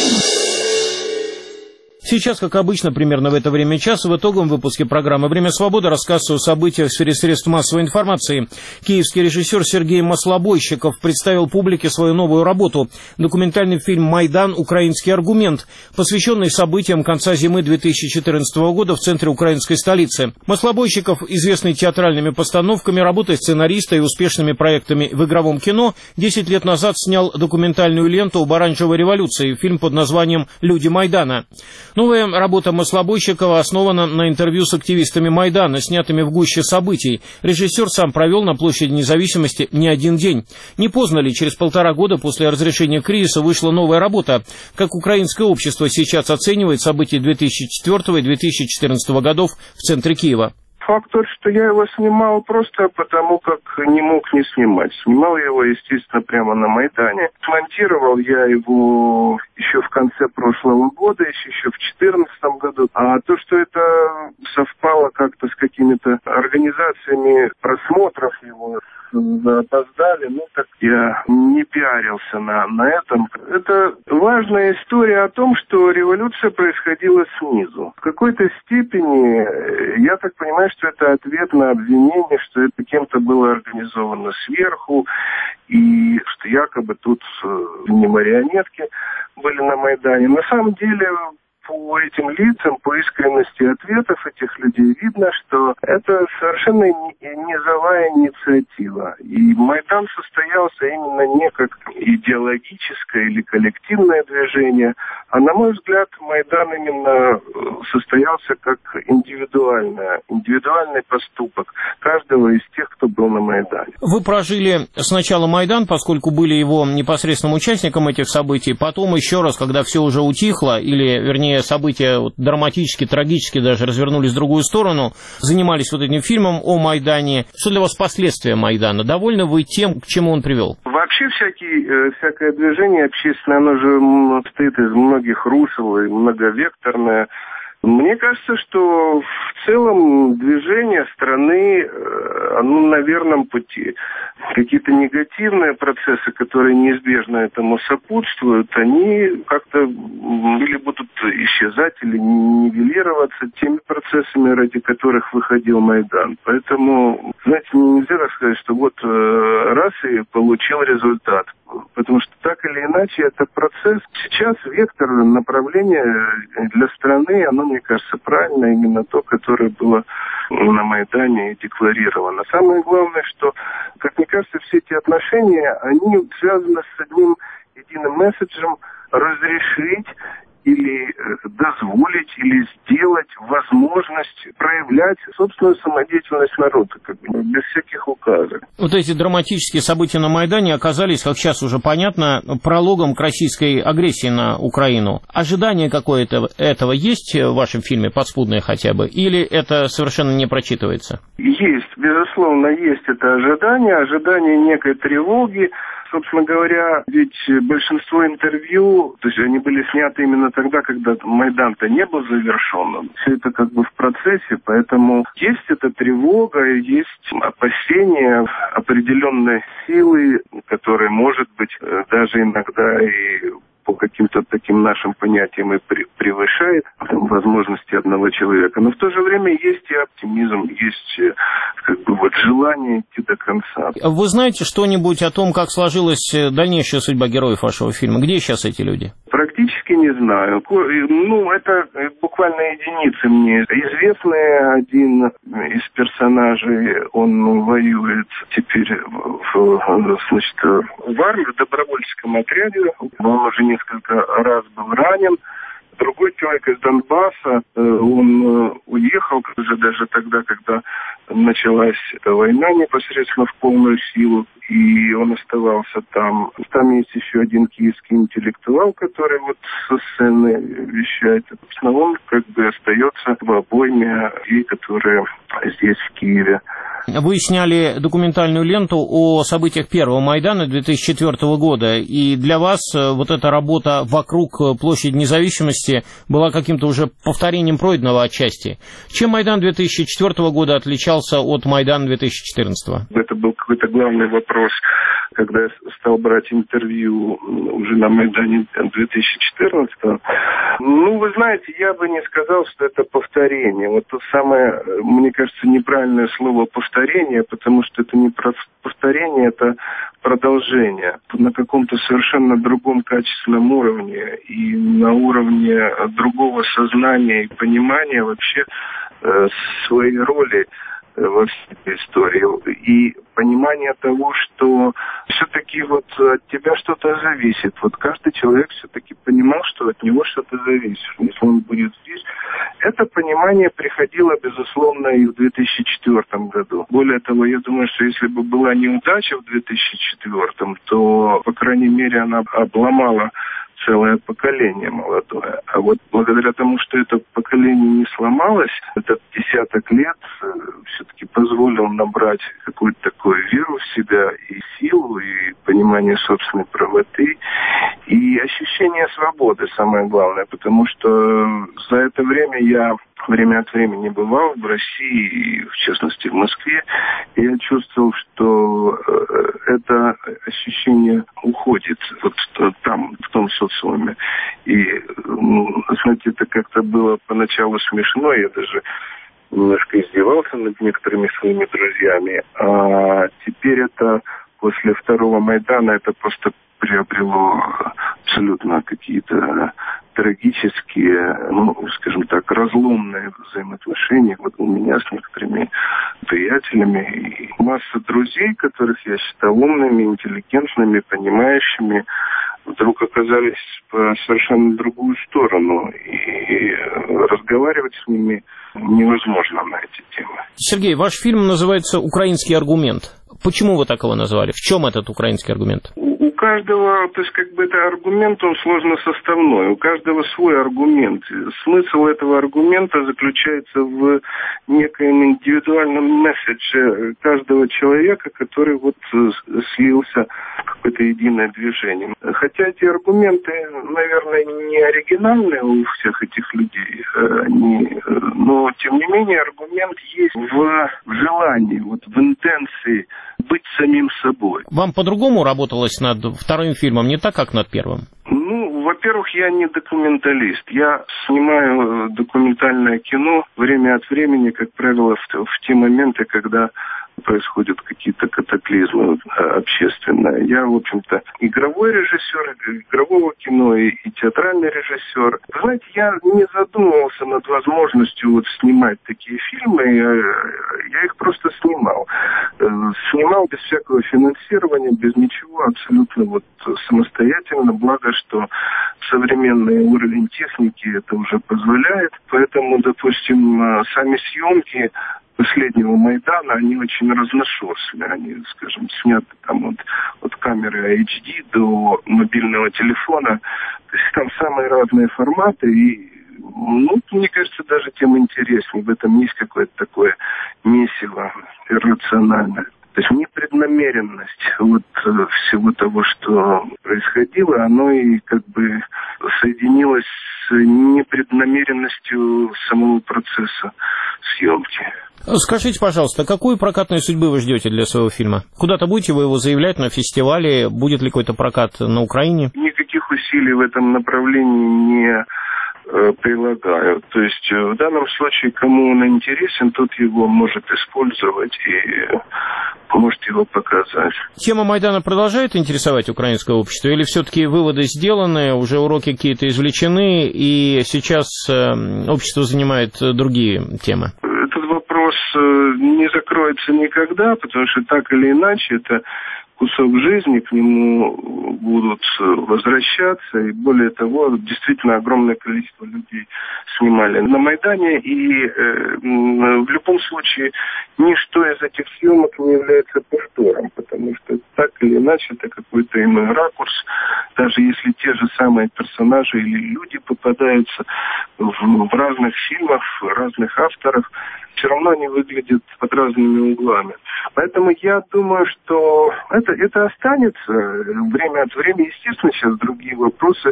Сейчас, как обычно, примерно в это время часа, в итоговом выпуске программы «Время свободы» рассказ о событиях в сфере средств массовой информации. Киевский режиссер Сергей Маслобойщиков представил публике свою новую работу – документальный фильм «Майдан. Украинский аргумент», посвященный событиям конца зимы две тысячи четырнадцатого года в центре украинской столицы. Маслобойщиков, известный театральными постановками, работой сценариста и успешными проектами в игровом кино, десять лет назад снял документальную ленту об оранжевой революции, фильм под названием «Люди Майдана». Новая работа Маслобойщикова основана на интервью с активистами Майдана, снятыми в гуще событий. Режиссер сам провел на площади Независимости не один день. Не поздно ли, через полтора года после разрешения кризиса вышла новая работа? Как украинское общество сейчас оценивает события две тысячи четвёртого и две тысячи четырнадцатого годов в центре Киева? Факт тот, что я его снимал просто потому, как не мог не снимать. Снимал я его, естественно, прямо на Майдане. Смонтировал я его в еще в конце прошлого года, еще, еще в две тысячи четырнадцатом году. А то, что это совпало как-то с какими-то организациями просмотров его, опоздали, ну так я не пиарился на, на этом. Это важная история о том, что революция происходила снизу. В какой-то степени, я так понимаю, что это ответ на обвинение, что это кем-то было организовано сверху, и что якобы тут не марионетки были на Майдане. На самом деле, по этим лицам, по искренности ответов этих людей видно, что это совершенно низовая инициатива. И Майдан состоялся именно не как идеологическое или коллективное движение, а, на мой взгляд, Майдан именно состоялся как индивидуальное, индивидуальный поступок каждого из тех, кто был на Майдане. Вы прожили сначала Майдан, поскольку были его непосредственным участником этих событий, потом еще раз, когда все уже утихло, или, вернее, события вот, драматически, трагически даже развернулись в другую сторону, занимались вот этим фильмом о Майдане. Что для вас последствия Майдана? Довольны вы тем, к чему он привел? Вообще всякий, всякое движение общественное, оно же состоит из многих русел и многовекторное. Мне кажется, что в целом движение страны, оно на верном пути. Какие-то негативные процессы, которые неизбежно этому сопутствуют, они как-то или будут исчезать, или нивелироваться теми процессами, ради которых выходил Майдан. Поэтому, знаете, нельзя так сказать, что вот раз и получил результат. Потому что так или иначе это процесс. Сейчас вектор направления для страны, оно, мне кажется, правильно, именно то, которое было на Майдане и декларировано. Самое главное, что, как мне кажется, все эти отношения, они связаны с одним единым месседжем: разрешить или дозволить, или сделать возможность проявлять собственную самодеятельность народа, как бы, без всяких указок. Вот эти драматические события на Майдане оказались, как сейчас уже понятно, прологом к российской агрессии на Украину. Ожидание какое-то этого есть в вашем фильме, подспудное хотя бы, или это совершенно не прочитывается? Есть, безусловно, есть это ожидание, ожидание некой тревоги. Собственно говоря, ведь большинство интервью, то есть они были сняты именно тогда, когда Майдан-то не был завершен. Все это как бы в процессе, поэтому есть эта тревога, есть опасения определенной силы, которая, может быть, даже иногда и по каким-то таким нашим понятиям и превышает там, возможности одного человека. Но в то же время есть и оптимизм, есть как бы вот желание идти до конца. Вы знаете что-нибудь о том, как сложилась дальнейшая судьба героев вашего фильма? Где сейчас эти люди? Практически не знаю. Ну, это буквально единицы мне известные. Один из персонажей, он воюет теперь в, значит, в армии, в добровольческом отряде. Он уже несколько раз был ранен. Другой человек из Донбасса, он уехал уже даже тогда, когда началась эта война непосредственно в полную силу, и он оставался там. Там есть еще один киевский интеллектуал, который вот со сцены вещает. Собственно, он как бы остается в обойме людей, которые здесь, в Киеве. Вы сняли документальную ленту о событиях первого Майдана две тысячи четвёртого года, и для вас вот эта работа вокруг площади Независимости была каким-то уже повторением пройденного отчасти. Чем Майдан две тысячи четвёртого года отличался от Майдана две тысячи четырнадцатого? Это был какой-то главный вопрос, когда я стал брать интервью уже на Майдане две тысячи четырнадцатого. Ну, вы знаете, я бы не сказал, что это повторение. Вот то самое, мне кажется, неправильное слово «повторение», потому что это не повторение, это продолжение на каком-то совершенно другом качественном уровне и на уровне другого сознания и понимания вообще э, своей роли во всей этой истории. И понимание того, что все-таки вот от тебя что-то зависит. Вот каждый человек все-таки понимал, что от него что-то зависит. Если он будет здесь. Это понимание приходило, безусловно, и в две тысячи четвёртом году. Более того, я думаю, что если бы была неудача в две тысячи четвёртом, то, по крайней мере, она обломала целое поколение молодое. А вот благодаря тому, что это поколение не сломалось, этот десяток лет все-таки позволил набрать какую-то такую веру в себя и силу, и понимание собственной правоты, и ощущение свободы, самое главное, потому что за это время я время от времени бывал в России, в частности в Москве, и я чувствовал, что это ощущение уходит вот там, в том социуме. И, знаете, это как-то было поначалу смешно, я даже немножко издевался над некоторыми своими друзьями, а теперь это после второго Майдана это просто приобрело абсолютно какие-то трагические, ну, скажем так, разломные взаимоотношения вот у меня с некоторыми приятелями. И масса друзей, которых я считал умными, интеллигентными, понимающими, вдруг оказались по совершенно другую сторону. И разговаривать с ними невозможно на эти темы. Сергей, ваш фильм называется «Украинский аргумент». Почему вы так его назвали? В чем этот украинский аргумент? У каждого, то есть как бы это аргумент, он сложно составной. У каждого свой аргумент. Смысл этого аргумента заключается в некоем индивидуальном месседже каждого человека, который вот слился в какое-то единое движение. Хотя эти аргументы, наверное, не оригинальные у всех этих людей, они, но тем не менее аргумент есть в, в желании, вот в интенции быть самим собой. Вам по-другому работалось над вторым фильмом, не так, как над первым? Ну, во-первых, я не документалист. Я снимаю документальное кино время от времени, как правило, в, в те моменты, когда происходят какие-то катаклизмы общественные. Я, в общем-то, игровой режиссер, игрового кино и, и театральный режиссер. Вы знаете, я не задумывался над возможностью вот снимать такие фильмы. Я, я их просто снимал. Снимал без всякого финансирования, без ничего, абсолютно вот самостоятельно. Благо, что современный уровень техники это уже позволяет. Поэтому, допустим, сами съемки последнего Майдана, они очень разношерстные. Они, скажем, сняты там от, от камеры эйч ди до мобильного телефона. То есть там самые разные форматы. И, ну, мне кажется, даже тем интереснее. В этом есть какое-то такое месиво иррациональное. То есть непреднамеренность вот всего того, что происходило, оно и как бы соединилось с непреднамеренностью самого процесса съемки. Скажите, пожалуйста, какую прокатную судьбу вы ждете для своего фильма? Куда-то будете вы его заявлять на фестивале? Будет ли какой-то прокат на Украине? Никаких усилий в этом направлении не э, прилагаю. То есть в данном случае, кому он интересен, тот его может использовать и может его показать. Тема Майдана продолжает интересовать украинское общество? Или все-таки выводы сделаны, уже уроки какие-то извлечены, и сейчас э, общество занимает другие темы? Этот вопрос не закроется никогда, потому что так или иначе это кусок жизни, к нему будут возвращаться, и более того, действительно огромное количество людей снимали на Майдане, и э, в любом случае ничто из этих съемок не является повтором, потому что так или иначе это какой-то иной ракурс, даже если те же самые персонажи или люди попадаются в, в разных фильмах, разных авторов, все равно они выглядят под разными углами. Поэтому я думаю, что это, это останется время от времени. Естественно, сейчас другие вопросы,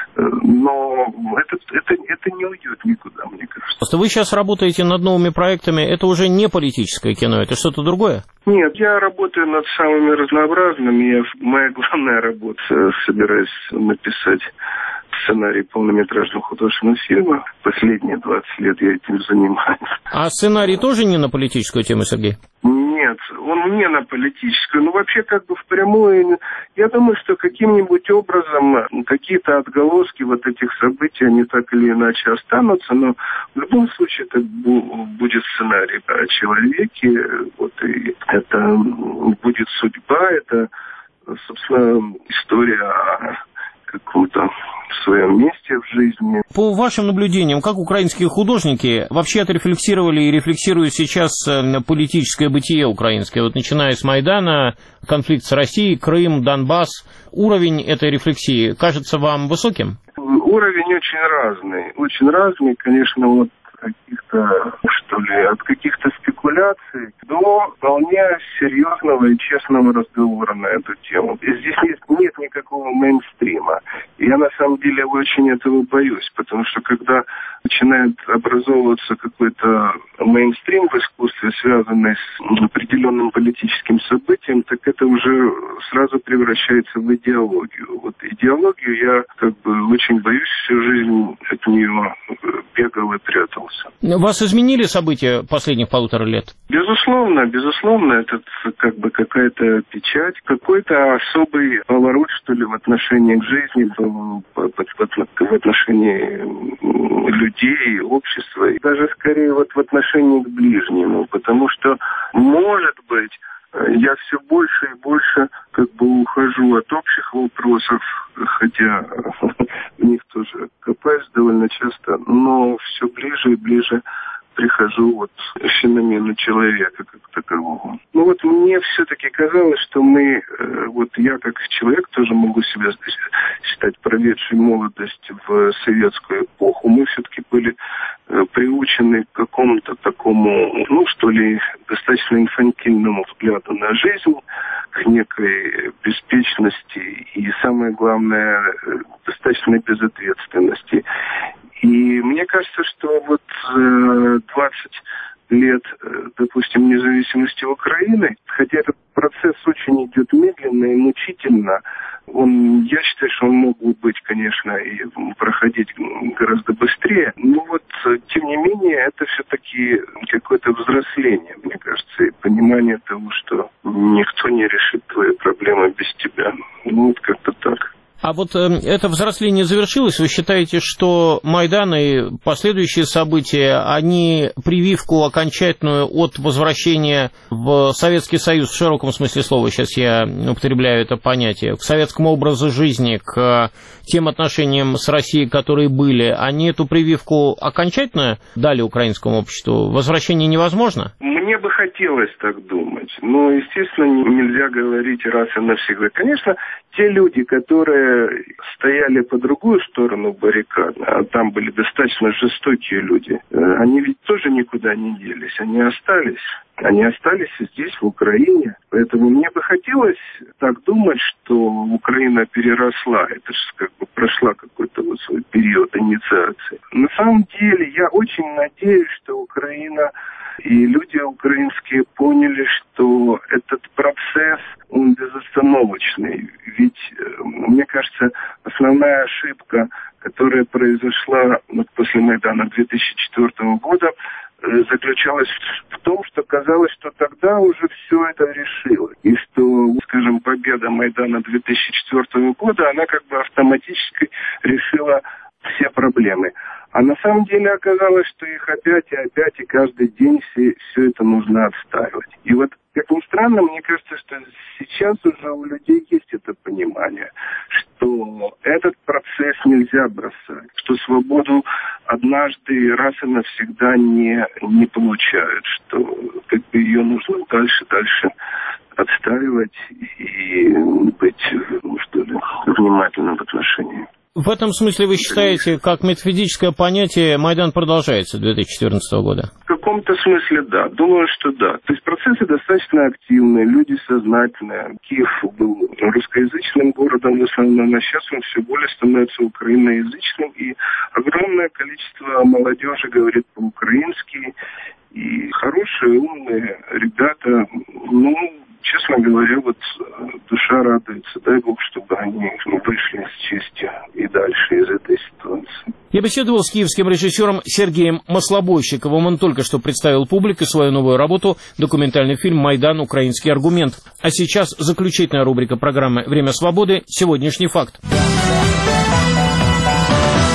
но это, это, это не уйдет никуда, мне кажется. Просто вы сейчас работаете над новыми проектами. Это уже не политическое кино, это что-то другое? Нет, я работаю над самыми разнообразными. Я, моя главная работа, собираюсь написать сценарий полнометражного художественного фильма. Последние двадцать лет я этим занимаюсь. А сценарий тоже не на политическую тему, Сергей? Нет, он не на политическую. Ну, вообще, как бы впрямую, я думаю, что каким-нибудь образом какие-то отголоски вот этих событий, они так или иначе останутся, но в любом случае это будет сценарий о человеке, вот, и это будет судьба, это, собственно, история о каком-то своем месте в жизни. По вашим наблюдениям, как украинские художники вообще отрефлексировали и рефлексируют сейчас политическое бытие украинское? Вот начиная с Майдана, конфликт с Россией, Крым, Донбасс. Уровень этой рефлексии кажется вам высоким? Уровень очень разный. Очень разный, конечно, вот каких-то, что ли, от каких-то спекуляций до вполне серьезного и честного разговора на эту тему. И здесь нет, нет никакого мейнстрима. И я на самом деле очень этого боюсь, потому что когда начинает образовываться какой-то мейнстрим в искусстве, связанный с определенным политическим событием, так это уже сразу превращается в идеологию. Вот идеологию я как бы очень боюсь, всю жизнь от нее бегал и прятался. Вас изменили события последних полутора лет? Безусловно, безусловно, это как бы какая-то печать, какой-то особый поворот, что ли, в отношении к жизни, в отношении людей, общества, и даже скорее вот в отношении к ближнему, потому что, может быть, я все больше и больше как бы ухожу от общих вопросов, хотя в них тоже копаюсь довольно часто, но все ближе и ближе прихожу вот к феномену человека как такового. Ну вот мне все-таки казалось, что мы, вот я как человек тоже могу себя считать проведшей молодость в советскую эпоху, мы все-таки были приучены к какому-то такому, ну что ли, достаточно инфантильному взгляду на жизнь, к некой беспечности и, самое главное, достаточной безответственности. И мне кажется, что вот двадцать лет, допустим, независимости Украины, хотя этот процесс очень идет медленно и мучительно, он, я считаю, что он мог бы быть, конечно, и проходить гораздо быстрее, но вот, тем не менее, это все-таки какое-то взросление, мне кажется, и понимание того, что никто не решит твои проблемы без тебя. Ну, вот как-то так. А вот э, это взросление завершилось? Вы считаете, что Майдан и последующие события, они прививку окончательную от возвращения в Советский Союз, в широком смысле слова, сейчас я употребляю это понятие, к советскому образу жизни, к тем отношениям с Россией, которые были, они эту прививку окончательно дали украинскому обществу? Возвращение невозможно? Мне бы хотелось так думать, но, естественно, нельзя говорить раз и навсегда. Конечно, те люди, которые стояли по другую сторону баррикад, а там были достаточно жестокие люди, они ведь тоже никуда не делись, они остались. Они остались здесь, в Украине. Поэтому мне бы хотелось так думать, что Украина переросла. Это же как бы прошла какой-то вот свой период инициации. На самом деле, я очень надеюсь, что Украина и люди украинские поняли, что этот процесс, он безостановочный. Ведь, мне кажется, основная ошибка, которая произошла вот после Майдана две тысячи четвёртого года, заключалась в том, что казалось, что тогда уже все это решилось. И что, скажем, победа Майдана две тысячи четвёртого года, она как бы автоматически решила все проблемы. А на самом деле оказалось, что их опять и опять, и каждый день все, все это нужно отстаивать. И вот, как ни странно, мне кажется, что сейчас уже у людей есть это понимание, что этот процесс нельзя бросать, что свободу однажды раз и навсегда не, не получают, что как бы ее нужно дальше, дальше отстаивать и быть, ну, что ли, внимательным в отношении. В этом смысле вы считаете, как метафизическое понятие, Майдан продолжается две тысячи четырнадцатого года? В каком-то смысле да, думаю, что да. То есть процессы достаточно активные, люди сознательные. Киев был русскоязычным городом в основном, а сейчас он все более становится украиноязычным, и огромное количество молодежи говорит по-украински, и хорошие, умные ребята, ну, честно говоря, вот душа радуется. Дай Бог, чтобы они вышли с честью и дальше из этой ситуации. Я беседовал с киевским режиссером Сергеем Маслобойщиковым. Он только что представил публике свою новую работу, документальный фильм «Майдан. Украинский аргумент». А сейчас заключительная рубрика программы «Время свободы. Сегодняшний факт».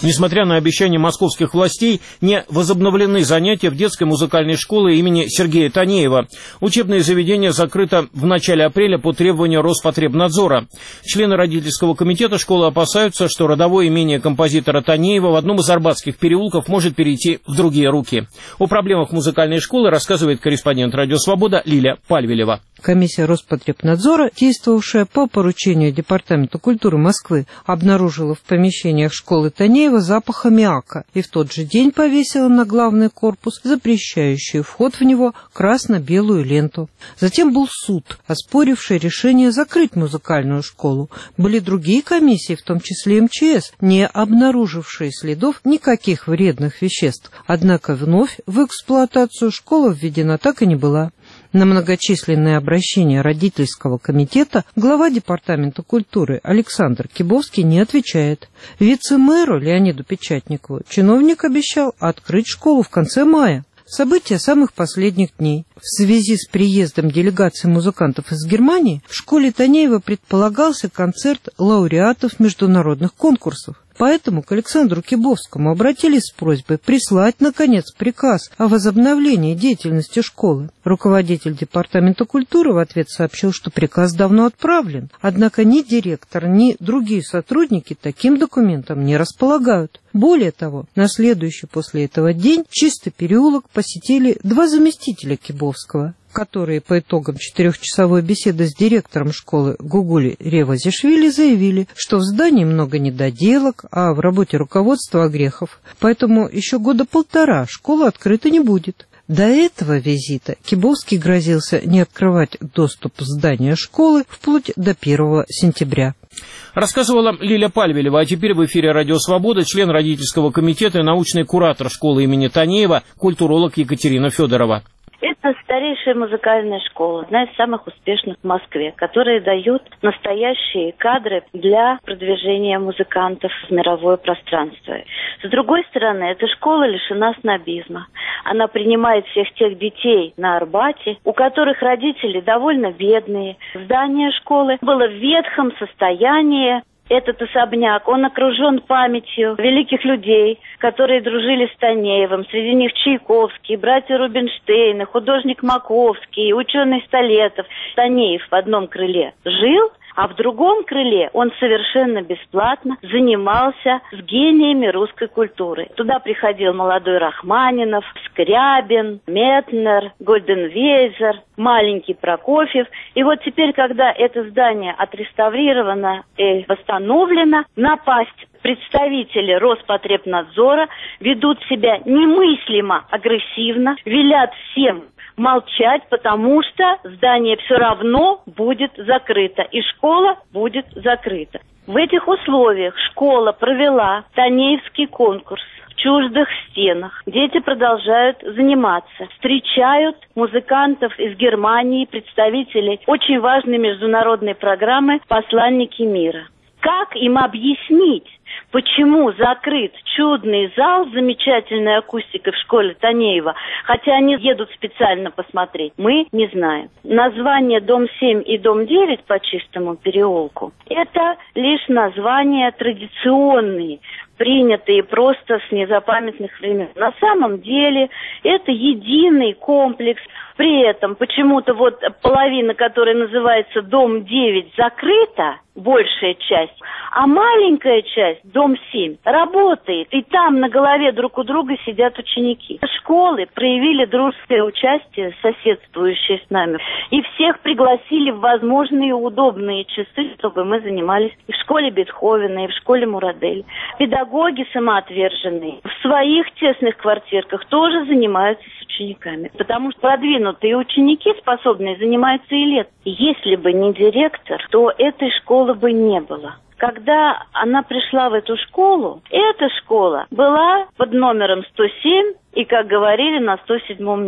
Несмотря на обещания московских властей, не возобновлены занятия в детской музыкальной школе имени Сергея Танеева. Учебное заведение закрыто в начале апреля по требованию Роспотребнадзора. Члены родительского комитета школы опасаются, что родовое имение композитора Танеева в одном из арбатских переулков может перейти в другие руки. О проблемах музыкальной школы рассказывает корреспондент «Радио Свобода» Лиля Пальвелева. Комиссия Роспотребнадзора, действовавшая по поручению Департамента культуры Москвы, обнаружила в помещениях школы Танеева запах аммиака и в тот же день повесила на главный корпус запрещающую вход в него красно-белую ленту. Затем был суд, оспоривший решение закрыть музыкальную школу. Были другие комиссии, в том числе эм че эс, не обнаружившие следов никаких вредных веществ. Однако вновь в эксплуатацию школа введена так и не была. На многочисленные обращения родительского комитета глава Департамента культуры Александр Кибовский не отвечает. Вице-мэру Леониду Печатникову чиновник обещал открыть школу в конце мая. События самых последних дней. В связи с приездом делегации музыкантов из Германии в школе Танеева предполагался концерт лауреатов международных конкурсов. Поэтому к Александру Кибовскому обратились с просьбой прислать, наконец, приказ о возобновлении деятельности школы. Руководитель Департамента культуры в ответ сообщил, что приказ давно отправлен, однако ни директор, ни другие сотрудники таким документом не располагают. Более того, на следующий после этого день Чистый переулок посетили два заместителя Кибовского, которые по итогам четырехчасовой беседы с директором школы Гугули Ревазишвили заявили, что в здании много недоделок, а в работе руководства огрехов. Поэтому еще года полтора школа открыта не будет. До этого визита Кибовский грозился не открывать доступ в здание школы вплоть до первого сентября. Рассказывала Лиля Пальвелева, а теперь в эфире «Радио Свобода» член родительского комитета и научный куратор школы имени Танеева, культуролог Екатерина Федорова. Это старейшая музыкальная школа, одна из самых успешных в Москве, которая дает настоящие кадры для продвижения музыкантов в мировое пространство. С другой стороны, эта школа лишена снобизма. Она принимает всех тех детей на Арбате, у которых родители довольно бедные. Здание школы было в ветхом состоянии. Этот особняк, он окружен памятью великих людей, которые дружили с Танеевым. Среди них Чайковский, братья Рубинштейны, художник Маковский, ученый Столетов. Танеев в одном крыле жил, а в другом крыле он совершенно бесплатно занимался с гениями русской культуры. Туда приходил молодой Рахманинов, Скрябин, Метнер, Гольденвейзер, маленький Прокофьев. И вот теперь, когда это здание отреставрировано и восстановлено, напасть представители Роспотребнадзора ведут себя немыслимо агрессивно, велят всем молчать, потому что здание все равно будет закрыто, и школа будет закрыта. В этих условиях школа провела Танеевский конкурс в чуждых стенах. Дети продолжают заниматься, встречают музыкантов из Германии, представителей очень важной международной программы «Посланники мира». Как им объяснить, почему закрыт чудный зал с замечательной акустикой в школе Танеева, хотя они едут специально посмотреть, мы не знаем. Название дом семь и дом девять по Чистому переулку – это лишь названия традиционные, принятые просто с незапамятных времен. На самом деле это единый комплекс. При этом почему-то вот половина, которая называется дом девять, закрыта, большая часть, а маленькая часть, дом семь, работает. И там на голове друг у друга сидят ученики. Школы проявили дружеское участие, соседствующее с нами, и всех пригласили в возможные удобные часы, чтобы мы занимались и в школе Бетховена, и в школе Мурадель. Педагоги самоотверженные в своих тесных квартирках тоже занимаются с учениками, потому что продвинутые ученики, способные, занимаются и лет. Если бы не директор, то этой школы бы не было. Когда она пришла в эту школу, эта школа была под номером сто семь и, как говорили, на сто седьмом месте.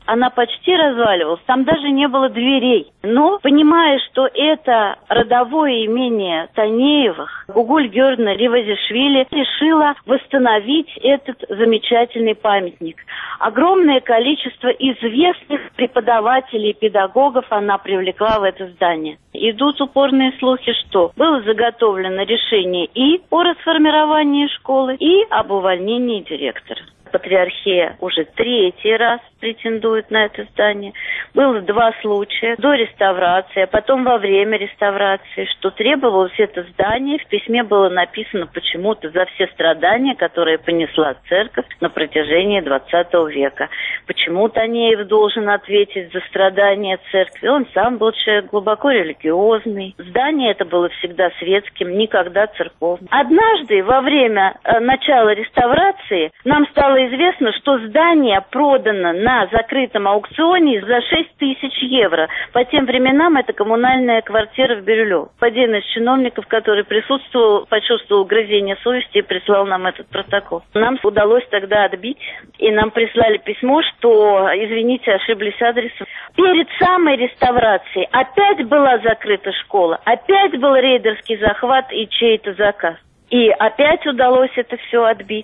Она почти разваливалась, там даже не было дверей. Но, понимая, что это родовое имение Танеевых, Гугуль Георгиевна Ревазишвили решила восстановить этот замечательный памятник. Огромное количество известных преподавателей и педагогов она привлекла в это здание. Идут упорные слухи, что было заготовлено решение и о расформировании школы, и об увольнении директора. Патриархия уже третий раз претендует на это здание. Было два случая до реставрации, а потом во время реставрации, что требовалось это здание. В письме было написано почему-то за все страдания, которые понесла церковь на протяжении двадцатого века. Почему Танеев должен ответить за страдания церкви? Он сам был человек глубоко религиозный. Здание это было всегда светским, никогда церковным. Однажды во время э, начала реставрации нам стало известно, что здание продано на закрытом аукционе за шесть тысяч евро. По тем временам это коммунальная квартира в Бирюлево. Один из чиновников, который присутствовал, почувствовал грызение совести и прислал нам этот протокол. Нам удалось тогда отбить, и нам прислали письмо, что, извините, ошиблись адресом. Перед самой реставрацией опять была закрыта школа, опять был рейдерский захват и чей-то заказ. И опять удалось это все отбить.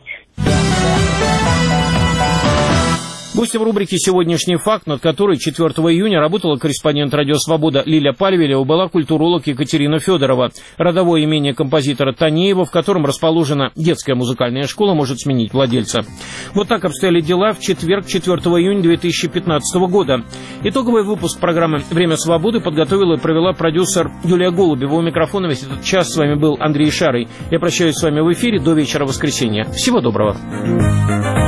Гостем рубрики «Сегодняшний факт», над которой четвёртого июня работала корреспондент «Радио Свобода» Лиля Пальвелева, была культуролог Екатерина Федорова. Родовое имение композитора Танеева, в котором расположена детская музыкальная школа, может сменить владельца. Вот так обстояли дела в четверг, четвёртого июня две тысячи пятнадцатого года. Итоговый выпуск программы «Время свободы» подготовила и провела продюсер Юлия Голубева. У микрофона весь этот час с вами был Андрей Шарый. Я прощаюсь с вами в эфире до вечера воскресенья. Всего доброго.